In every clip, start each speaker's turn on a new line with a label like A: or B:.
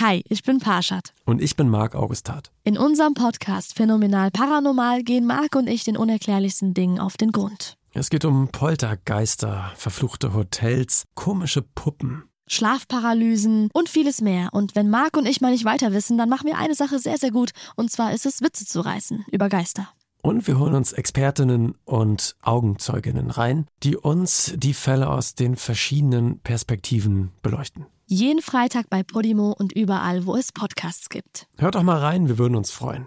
A: Hi, ich bin Parshad.
B: Und ich bin Marc Augustat.
A: In unserem Podcast Phänomenal Paranormal gehen Marc und ich den unerklärlichsten Dingen auf den Grund.
B: Es geht um Poltergeister, verfluchte Hotels, komische Puppen,
A: Schlafparalysen und vieles mehr. Und wenn Marc und ich mal nicht weiter wissen, dann machen wir eine Sache sehr, sehr gut. Und zwar ist es, Witze zu reißen über Geister.
B: Und wir holen uns Expertinnen und Augenzeuginnen rein, die uns die Fälle aus den verschiedenen Perspektiven beleuchten.
A: Jeden Freitag bei Podimo und überall, wo es Podcasts gibt.
B: Hört doch mal rein, wir würden uns freuen.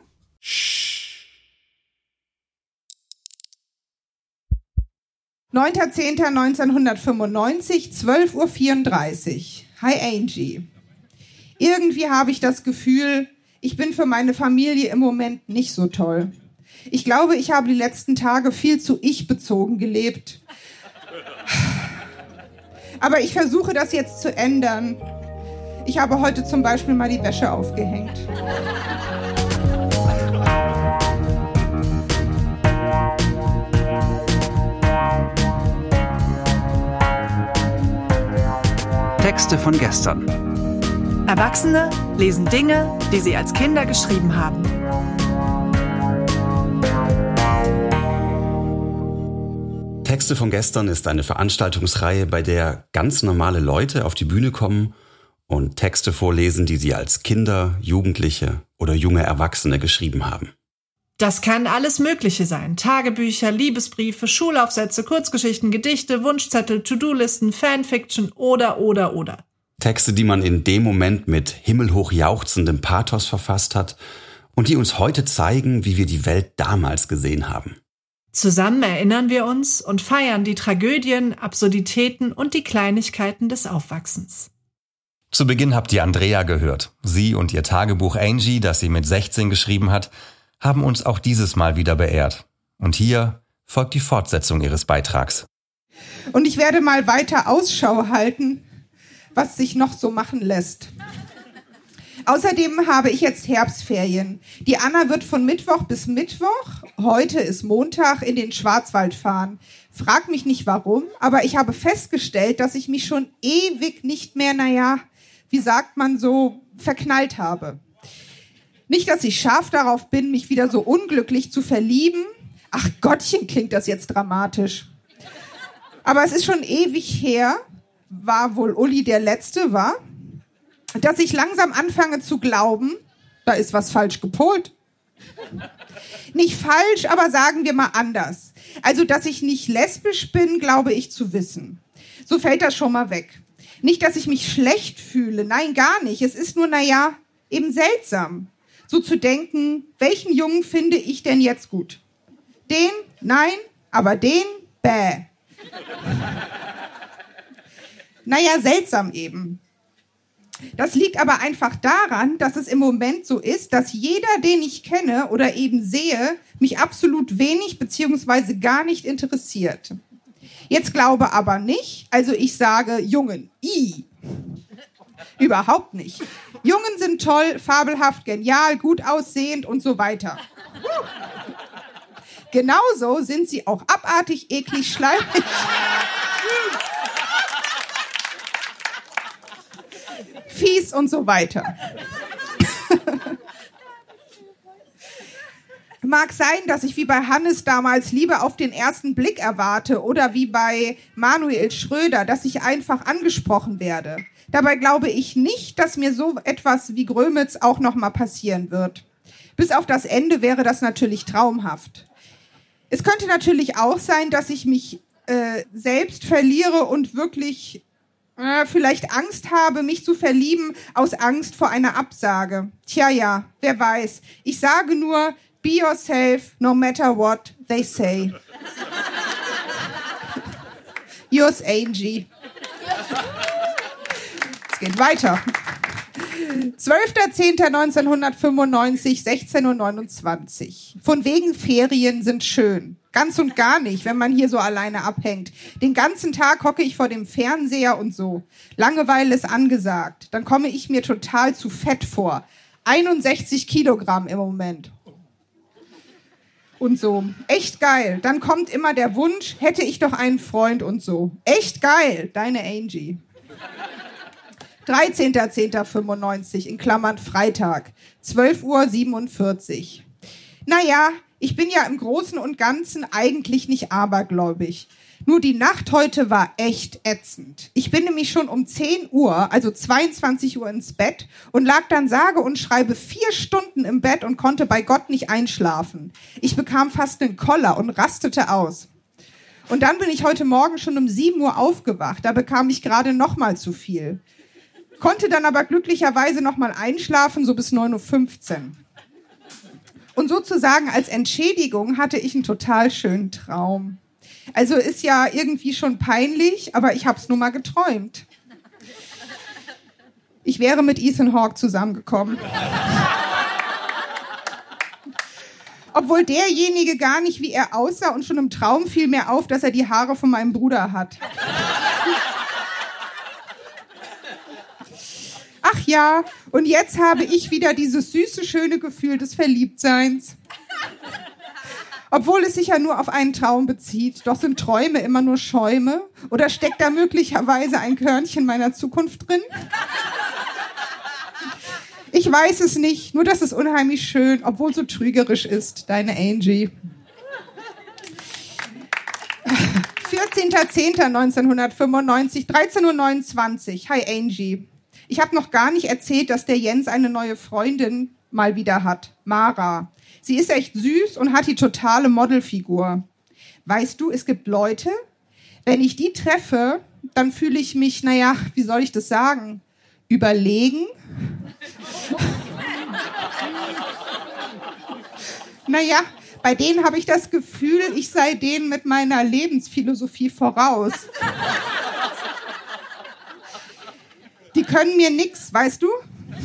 C: 9.10.1995, 12.34 Uhr. Hi Angie. Irgendwie habe ich das Gefühl, ich bin für meine Familie im Moment nicht so toll. Ich glaube, ich habe die letzten Tage viel zu ich-bezogen gelebt. Aber ich versuche das jetzt zu ändern. Ich habe heute zum Beispiel mal die Wäsche aufgehängt.
D: Texte von gestern.
E: Erwachsene lesen Dinge, die sie als Kinder geschrieben haben.
D: Texte von gestern ist eine Veranstaltungsreihe, bei der ganz normale Leute auf die Bühne kommen und Texte vorlesen, die sie als Kinder, Jugendliche oder junge Erwachsene geschrieben haben.
E: Das kann alles Mögliche sein. Tagebücher, Liebesbriefe, Schulaufsätze, Kurzgeschichten, Gedichte, Wunschzettel, To-Do-Listen, Fanfiction oder.
D: Texte, die man in dem Moment mit himmelhoch jauchzendem Pathos verfasst hat und die uns heute zeigen, wie wir die Welt damals gesehen haben.
E: Zusammen erinnern wir uns und feiern die Tragödien, Absurditäten und die Kleinigkeiten des Aufwachsens.
F: Zu Beginn habt ihr Andrea gehört. Sie und ihr Tagebuch Angie, das sie mit 16 geschrieben hat, haben uns auch dieses Mal wieder beehrt. Und hier folgt die Fortsetzung ihres Beitrags.
C: Und ich werde mal weiter Ausschau halten, was sich noch so machen lässt. Außerdem habe ich jetzt Herbstferien. Die Anna wird von Mittwoch bis Mittwoch, heute ist Montag, in den Schwarzwald fahren. Frag mich nicht warum, aber ich habe festgestellt, dass ich mich schon ewig nicht mehr, wie sagt man so, verknallt habe. Nicht, dass ich scharf darauf bin, mich wieder so unglücklich zu verlieben. Ach Gottchen, klingt das jetzt dramatisch. Aber es ist schon ewig her, war wohl Uli der Letzte, war, dass ich langsam anfange zu glauben, da ist was falsch gepolt. Nicht falsch, aber sagen wir mal anders. Also, dass ich nicht lesbisch bin, glaube ich zu wissen. So fällt das schon mal weg. Nicht, dass ich mich schlecht fühle, nein, gar nicht. Es ist nur, eben seltsam. So zu denken, welchen Jungen finde ich denn jetzt gut? Den? Nein, aber den? Bäh. Seltsam eben. Das liegt aber einfach daran, dass es im Moment so ist, dass jeder, den ich kenne oder eben sehe, mich absolut wenig bzw. gar nicht interessiert. Jetzt glaube aber nicht, also ich sage Jungen, überhaupt nicht. Jungen sind toll, fabelhaft, genial, gut aussehend und so weiter. Genauso sind sie auch abartig, eklig, schleimig. Fies und so weiter. Mag sein, dass ich wie bei Hannes damals Liebe auf den ersten Blick erwarte oder wie bei Manuel Schröder, dass ich einfach angesprochen werde. Dabei glaube ich nicht, dass mir so etwas wie Grömitz auch noch mal passieren wird. Bis auf das Ende wäre das natürlich traumhaft. Es könnte natürlich auch sein, dass ich mich selbst verliere und wirklich vielleicht Angst habe, mich zu verlieben, aus Angst vor einer Absage. Tja, wer weiß. Ich sage nur, be yourself, no matter what they say. Yours, Angie. Es geht weiter. 12.10.1995, 16.29 Uhr. Von wegen Ferien sind schön. Ganz und gar nicht, wenn man hier so alleine abhängt. Den ganzen Tag hocke ich vor dem Fernseher und so. Langeweile ist angesagt. Dann komme ich mir total zu fett vor. 61 Kilogramm im Moment. Und so. Echt geil. Dann kommt immer der Wunsch, hätte ich doch einen Freund und so. Echt geil. Deine Angie. 13.10.95, in Klammern Freitag, 12:47 Uhr. Naja, ich bin ja im Großen und Ganzen eigentlich nicht abergläubig. Nur die Nacht heute war echt ätzend. Ich bin nämlich schon um 10 Uhr, also 22 Uhr ins Bett und lag dann sage und schreibe 4 Stunden im Bett und konnte bei Gott nicht einschlafen. Ich bekam fast einen Koller und rastete aus. Und dann bin ich heute Morgen schon um 7 Uhr aufgewacht. Da bekam ich gerade noch mal zu viel. Konnte dann aber glücklicherweise noch mal einschlafen, so bis 9:15 Uhr. Und sozusagen als Entschädigung hatte ich einen total schönen Traum. Also ist ja irgendwie schon peinlich, aber ich habe es nur mal geträumt. Ich wäre mit Ethan Hawke zusammengekommen. Obwohl derjenige gar nicht wie er aussah und schon im Traum fiel mir auf, dass er die Haare von meinem Bruder hat. Ach ja, und jetzt habe ich wieder dieses süße, schöne Gefühl des Verliebtseins. Obwohl es sich ja nur auf einen Traum bezieht. Doch sind Träume immer nur Schäume? Oder steckt da möglicherweise ein Körnchen meiner Zukunft drin? Ich weiß es nicht, nur dass es unheimlich schön, obwohl so trügerisch ist. Deine Angie. 14.10.1995, 13:29 Uhr. Hi Angie. Ich habe noch gar nicht erzählt, dass der Jens eine neue Freundin mal wieder hat. Mara. Sie ist echt süß und hat die totale Modelfigur. Weißt du, es gibt Leute, wenn ich die treffe, dann fühle ich mich, naja, wie soll ich das sagen, überlegen. Naja, bei denen habe ich das Gefühl, ich sei denen mit meiner Lebensphilosophie voraus. Die können mir nix, weißt du?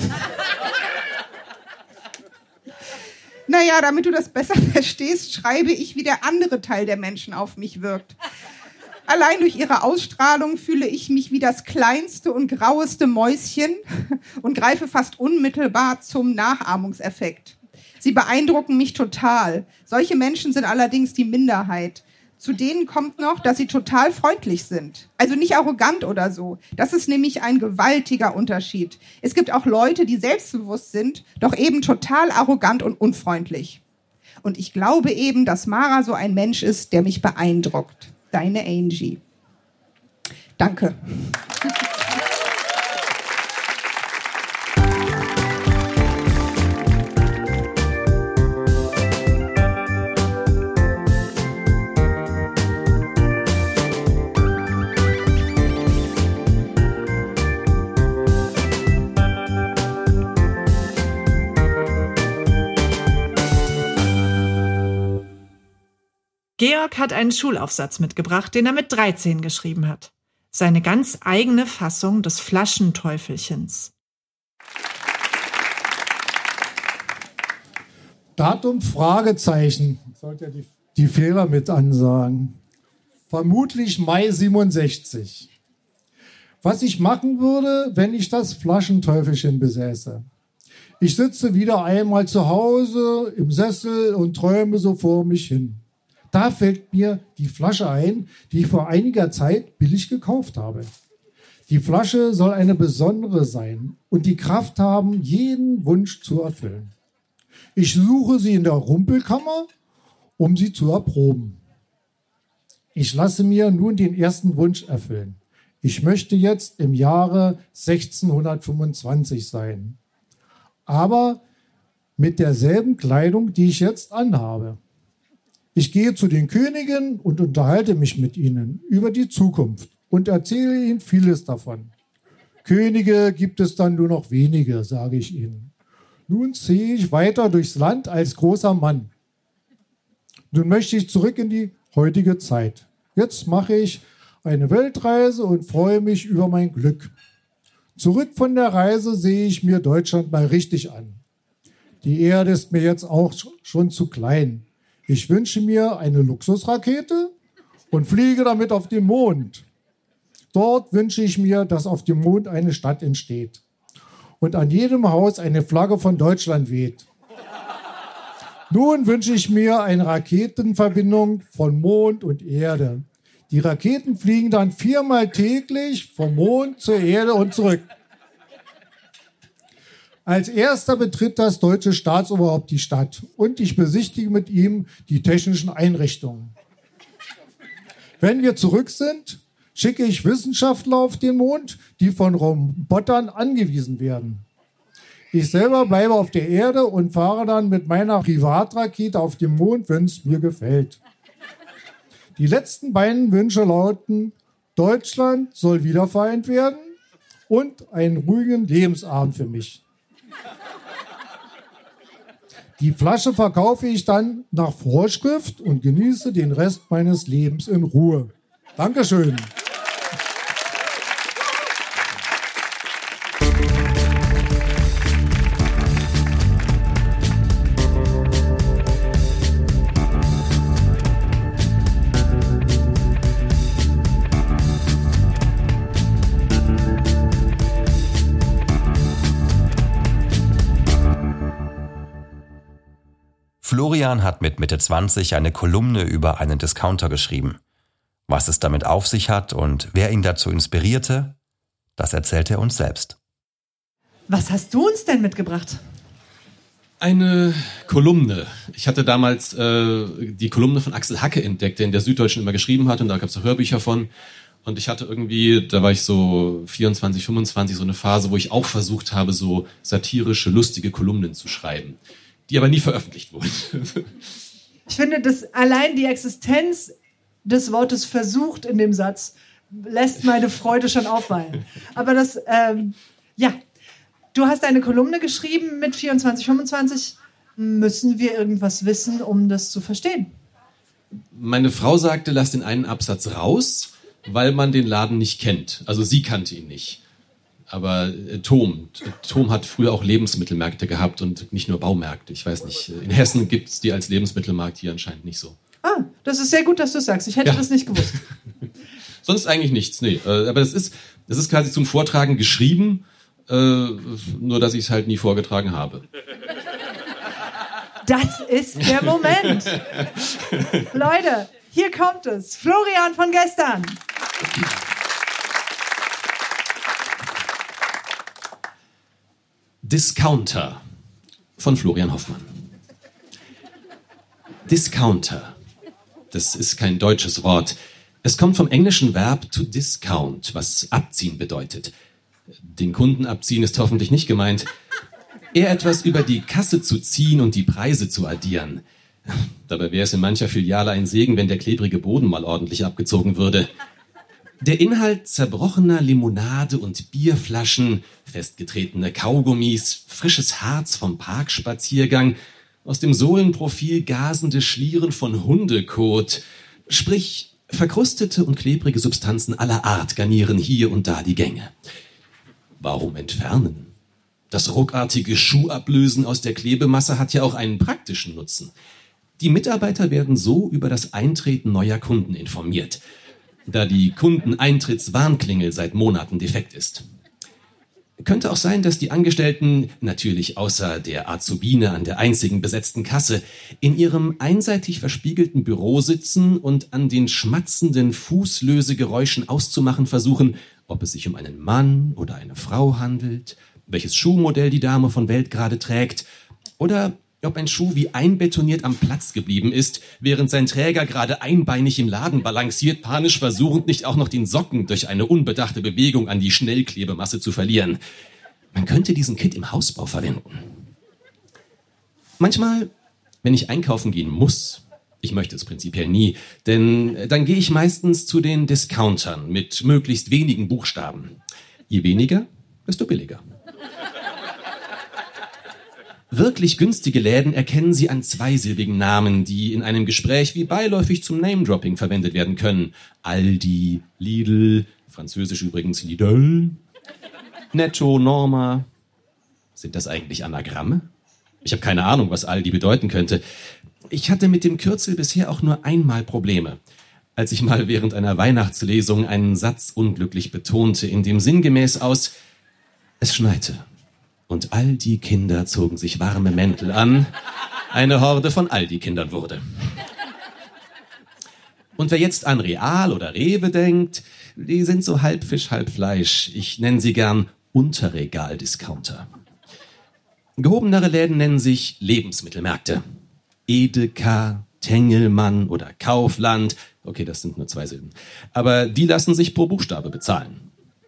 C: Naja, damit du das besser verstehst, schreibe ich, wie der andere Teil der Menschen auf mich wirkt. Allein durch ihre Ausstrahlung fühle ich mich wie das kleinste und graueste Mäuschen und greife fast unmittelbar zum Nachahmungseffekt. Sie beeindrucken mich total. Solche Menschen sind allerdings die Minderheit. Zu denen kommt noch, dass sie total freundlich sind. Also nicht arrogant oder so. Das ist nämlich ein gewaltiger Unterschied. Es gibt auch Leute, die selbstbewusst sind, doch eben total arrogant und unfreundlich. Und ich glaube eben, dass Mara so ein Mensch ist, der mich beeindruckt. Deine Angie. Danke.
E: Georg hat einen Schulaufsatz mitgebracht, den er mit 13 geschrieben hat. Seine ganz eigene Fassung des Flaschenteufelchens.
G: Datum Fragezeichen. Ich sollte ja die Fehler mit ansagen. Vermutlich Mai 67. Was ich machen würde, wenn ich das Flaschenteufelchen besäße. Ich sitze wieder einmal zu Hause im Sessel und träume so vor mich hin. Da fällt mir die Flasche ein, die ich vor einiger Zeit billig gekauft habe. Die Flasche soll eine besondere sein und die Kraft haben, jeden Wunsch zu erfüllen. Ich suche sie in der Rumpelkammer, um sie zu erproben. Ich lasse mir nun den ersten Wunsch erfüllen. Ich möchte jetzt im Jahre 1625 sein, aber mit derselben Kleidung, die ich jetzt anhabe. Ich gehe zu den Königen und unterhalte mich mit ihnen über die Zukunft und erzähle ihnen vieles davon. Könige gibt es dann nur noch wenige, sage ich ihnen. Nun ziehe ich weiter durchs Land als großer Mann. Nun möchte ich zurück in die heutige Zeit. Jetzt mache ich eine Weltreise und freue mich über mein Glück. Zurück von der Reise sehe ich mir Deutschland mal richtig an. Die Erde ist mir jetzt auch schon zu klein. Ich wünsche mir eine Luxusrakete und fliege damit auf den Mond. Dort wünsche ich mir, dass auf dem Mond eine Stadt entsteht und an jedem Haus eine Flagge von Deutschland weht. Nun wünsche ich mir eine Raketenverbindung von Mond und Erde. Die Raketen fliegen dann 4-mal täglich vom Mond zur Erde und zurück. Als erster betritt das deutsche Staatsoberhaupt die Stadt und ich besichtige mit ihm die technischen Einrichtungen. Wenn wir zurück sind, schicke ich Wissenschaftler auf den Mond, die von Robotern angewiesen werden. Ich selber bleibe auf der Erde und fahre dann mit meiner Privatrakete auf den Mond, wenn es mir gefällt. Die letzten beiden Wünsche lauten: Deutschland soll wiedervereint werden und einen ruhigen Lebensabend für mich. Die Flasche verkaufe ich dann nach Vorschrift und genieße den Rest meines Lebens in Ruhe. Dankeschön.
F: Florian hat mit Mitte 20 eine Kolumne über einen Discounter geschrieben. Was es damit auf sich hat und wer ihn dazu inspirierte, das erzählt er uns selbst.
E: Was hast du uns denn mitgebracht?
H: Eine Kolumne. Ich hatte damals die Kolumne von Axel Hacke entdeckt, der in der Süddeutschen immer geschrieben hat, und da gab es auch Hörbücher von. Und ich hatte irgendwie, da war ich so 24, 25, so eine Phase, wo ich auch versucht habe, so satirische, lustige Kolumnen zu schreiben, die aber nie veröffentlicht wurden.
E: Ich finde, dass allein die Existenz des Wortes versucht in dem Satz lässt meine Freude schon aufwallen. Aber das, du hast eine Kolumne geschrieben mit 24, 25. Müssen wir irgendwas wissen, um das zu verstehen?
H: Meine Frau sagte, lass den einen Absatz raus, weil man den Laden nicht kennt. Also sie kannte ihn nicht. Aber Tom hat früher auch Lebensmittelmärkte gehabt und nicht nur Baumärkte. Ich weiß nicht, in Hessen gibt es die als Lebensmittelmarkt, hier anscheinend nicht so.
E: Ah, das ist sehr gut, dass du es sagst. Ich hätte das nicht gewusst.
H: Sonst eigentlich nichts, nee. Aber das ist quasi zum Vortragen geschrieben, nur dass ich es halt nie vorgetragen habe.
E: Das ist der Moment. Leute, hier kommt es. Florian von gestern.
H: Discounter von Florian Hoffmann. Discounter. Das ist kein deutsches Wort. Es kommt vom englischen Verb to discount, was abziehen bedeutet. Den Kunden abziehen ist hoffentlich nicht gemeint. Eher etwas über die Kasse zu ziehen und die Preise zu addieren. Dabei wäre es in mancher Filiale ein Segen, wenn der klebrige Boden mal ordentlich abgezogen würde. Der Inhalt zerbrochener Limonade und Bierflaschen, festgetretene Kaugummis, frisches Harz vom Parkspaziergang, aus dem Sohlenprofil gasende Schlieren von Hundekot, sprich verkrustete und klebrige Substanzen aller Art garnieren hier und da die Gänge. Warum entfernen? Das ruckartige Schuhablösen aus der Klebemasse hat ja auch einen praktischen Nutzen. Die Mitarbeiter werden so über das Eintreten neuer Kunden informiert, da die Kundeneintrittswarnklingel seit Monaten defekt ist. Könnte auch sein, dass die Angestellten, natürlich außer der Azubine an der einzigen besetzten Kasse, in ihrem einseitig verspiegelten Büro sitzen und an den schmatzenden Fußlösegeräuschen auszumachen versuchen, ob es sich um einen Mann oder eine Frau handelt, welches Schuhmodell die Dame von Welt gerade trägt oder ob ein Schuh wie einbetoniert am Platz geblieben ist, während sein Träger gerade einbeinig im Laden balanciert, panisch versuchend, nicht auch noch den Socken durch eine unbedachte Bewegung an die Schnellklebemasse zu verlieren. Man könnte diesen Kit im Hausbau verwenden. Manchmal, wenn ich einkaufen gehen muss, ich möchte es prinzipiell nie, denn dann gehe ich meistens zu den Discountern mit möglichst wenigen Buchstaben. Je weniger, desto billiger. Wirklich günstige Läden erkennen Sie an zweisilbigen Namen, die in einem Gespräch wie beiläufig zum Name-Dropping verwendet werden können. Aldi, Lidl, französisch übrigens Lidl, Netto, Norma. Sind das eigentlich Anagramme? Ich habe keine Ahnung, was Aldi bedeuten könnte. Ich hatte mit dem Kürzel bisher auch nur einmal Probleme. Als ich mal während einer Weihnachtslesung einen Satz unglücklich betonte, in dem sinngemäß aus: Es schneite. Und all die Kinder zogen sich warme Mäntel an, eine Horde von Aldi-Kindern wurde. Und wer jetzt an Real oder Rewe denkt, die sind so halb Fisch, halb Fleisch. Ich nenne sie gern Unterregal-Discounter. Gehobenere Läden nennen sich Lebensmittelmärkte. Edeka, Tengelmann oder Kaufland. Okay, das sind nur 2 Silben. Aber die lassen sich pro Buchstabe bezahlen.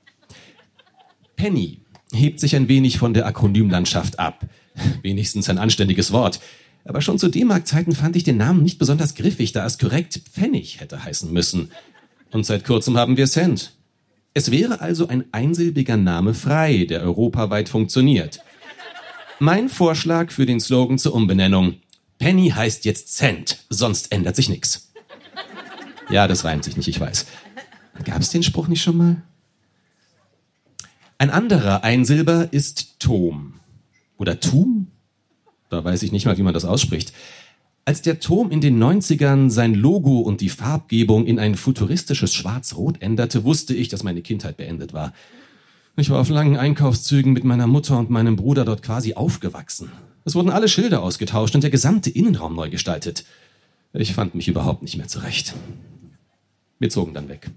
H: Penny hebt sich ein wenig von der Akronymlandschaft ab. Wenigstens ein anständiges Wort. Aber schon zu D-Mark-Zeiten fand ich den Namen nicht besonders griffig, da es korrekt Pfennig hätte heißen müssen. Und seit kurzem haben wir Cent. Es wäre also ein einsilbiger Name frei, der europaweit funktioniert. Mein Vorschlag für den Slogan zur Umbenennung: Penny heißt jetzt Cent, sonst ändert sich nichts. Ja, das reimt sich nicht, ich weiß. Gab es den Spruch nicht schon mal? Ein anderer Einsilber ist Tom. Oder Tum? Da weiß ich nicht mal, wie man das ausspricht. Als der Tom in den 90ern sein Logo und die Farbgebung in ein futuristisches Schwarz-Rot änderte, wusste ich, dass meine Kindheit beendet war. Ich war auf langen Einkaufszügen mit meiner Mutter und meinem Bruder dort quasi aufgewachsen. Es wurden alle Schilder ausgetauscht und der gesamte Innenraum neu gestaltet. Ich fand mich überhaupt nicht mehr zurecht. Wir zogen dann weg.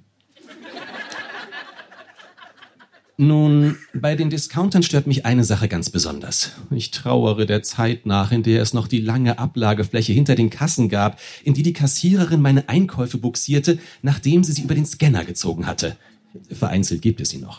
H: Nun, bei den Discountern stört mich eine Sache ganz besonders. Ich trauere der Zeit nach, in der es noch die lange Ablagefläche hinter den Kassen gab, in die Kassiererin meine Einkäufe buxierte, nachdem sie über den Scanner gezogen hatte. Vereinzelt gibt es sie noch.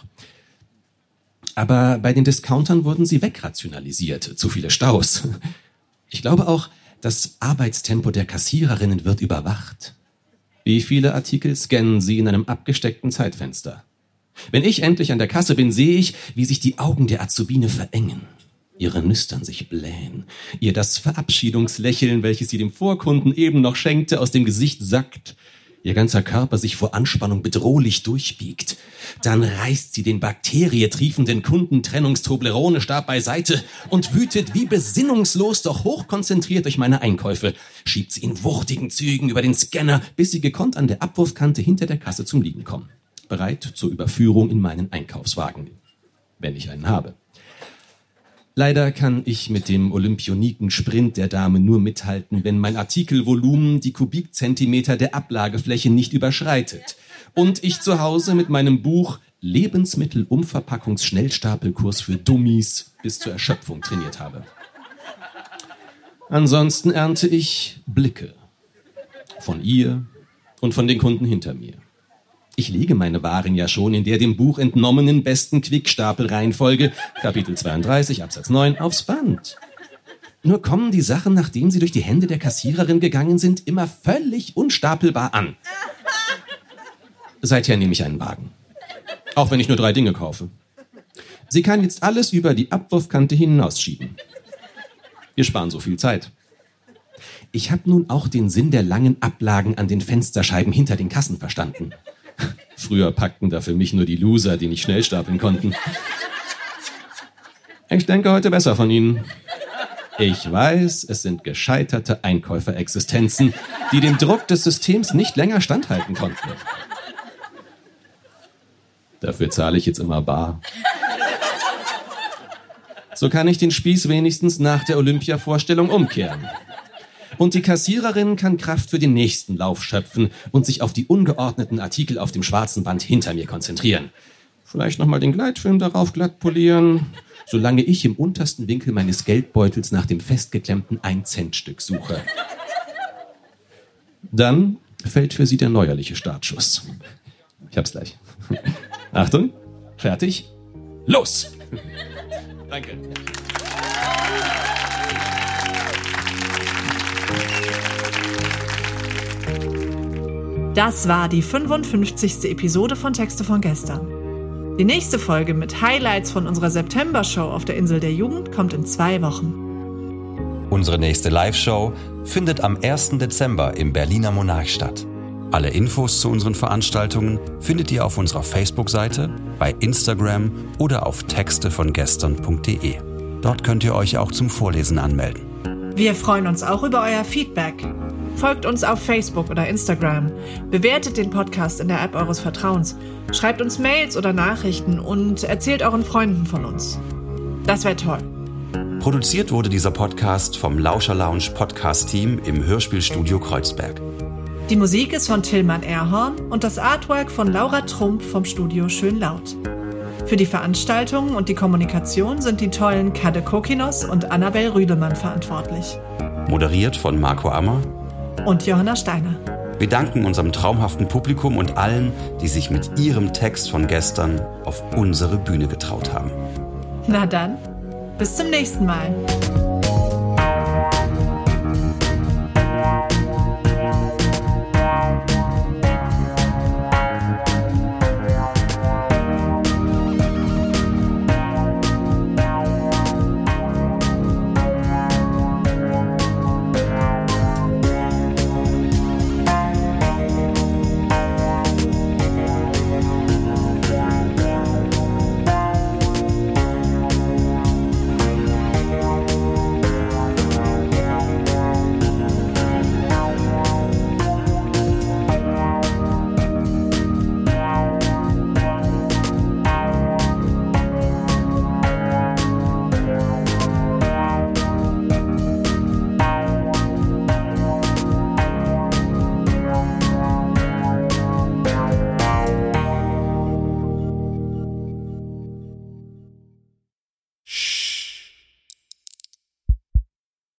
H: Aber bei den Discountern wurden sie wegrationalisiert. Zu viele Staus. Ich glaube auch, das Arbeitstempo der Kassiererinnen wird überwacht. Wie viele Artikel scannen sie in einem abgesteckten Zeitfenster? Wenn ich endlich an der Kasse bin, sehe ich, wie sich die Augen der Azubine verengen. Ihre Nüstern sich blähen. Ihr das Verabschiedungslächeln, welches sie dem Vorkunden eben noch schenkte, aus dem Gesicht sackt. Ihr ganzer Körper sich vor Anspannung bedrohlich durchbiegt. Dann reißt sie den bakterietriefenden Kundentrennungstoblerone-Stab beiseite und wütet wie besinnungslos, doch hochkonzentriert durch meine Einkäufe. Schiebt sie in wuchtigen Zügen über den Scanner, bis sie gekonnt an der Abwurfkante hinter der Kasse zum Liegen kommen. Bereit zur Überführung in meinen Einkaufswagen, wenn ich einen habe. Leider kann ich mit dem Olympioniken-Sprint der Dame nur mithalten, wenn mein Artikelvolumen die Kubikzentimeter der Ablagefläche nicht überschreitet und ich zu Hause mit meinem Buch Lebensmittelumverpackungs-Schnellstapelkurs für Dummies bis zur Erschöpfung trainiert habe. Ansonsten ernte ich Blicke von ihr und von den Kunden hinter mir. Ich lege meine Waren ja schon in der dem Buch entnommenen besten Quickstapel-Reihenfolge, Kapitel 32, Absatz 9, aufs Band. Nur kommen die Sachen, nachdem sie durch die Hände der Kassiererin gegangen sind, immer völlig unstapelbar an. Seither nehme ich einen Wagen. Auch wenn ich nur 3 Dinge kaufe. Sie kann jetzt alles über die Abwurfkante hinausschieben. Wir sparen so viel Zeit. Ich habe nun auch den Sinn der langen Ablagen an den Fensterscheiben hinter den Kassen verstanden. Früher packten da für mich nur die Loser, die nicht schnell stapeln konnten. Ich denke heute besser von Ihnen. Ich weiß, es sind gescheiterte Einkäuferexistenzen, die dem Druck des Systems nicht länger standhalten konnten. Dafür zahle ich jetzt immer bar. So kann ich den Spieß wenigstens nach der Olympia-Vorstellung umkehren. Und die Kassiererin kann Kraft für den nächsten Lauf schöpfen und sich auf die ungeordneten Artikel auf dem schwarzen Band hinter mir konzentrieren. Vielleicht nochmal den Gleitfilm darauf glatt polieren, solange ich im untersten Winkel meines Geldbeutels nach dem festgeklemmten 1-Cent-Stück suche. Dann fällt für sie der neuerliche Startschuss. Ich hab's gleich. Achtung, fertig, los! Danke.
I: Das war die 55. Episode von Texte von gestern. Die nächste Folge mit Highlights von unserer September-Show auf der Insel der Jugend kommt in 2 Wochen.
F: Unsere nächste Live-Show findet am 1. Dezember im Berliner Monarch statt.
D: Alle Infos zu unseren Veranstaltungen findet ihr auf unserer Facebook-Seite, bei Instagram oder auf textevongestern.de. Dort könnt ihr euch auch zum Vorlesen anmelden.
I: Wir freuen uns auch über euer Feedback. Folgt uns auf Facebook oder Instagram. Bewertet den Podcast in der App eures Vertrauens. Schreibt uns Mails oder Nachrichten und erzählt euren Freunden von uns. Das wäre toll.
D: Produziert wurde dieser Podcast vom Lauscher Lounge Podcast-Team im Hörspielstudio Kreuzberg.
I: Die Musik ist von Tillmann Erhorn und das Artwork von Laura Trump vom Studio Schönlaut. Für die Veranstaltungen und die Kommunikation sind die tollen Kade Kokinos und Annabel Rüdemann verantwortlich.
D: Moderiert von Marco Ammer
I: und Johanna Steiner.
D: Wir danken unserem traumhaften Publikum und allen, die sich mit ihrem Text von gestern auf unsere Bühne getraut haben.
I: Na dann, bis zum nächsten Mal.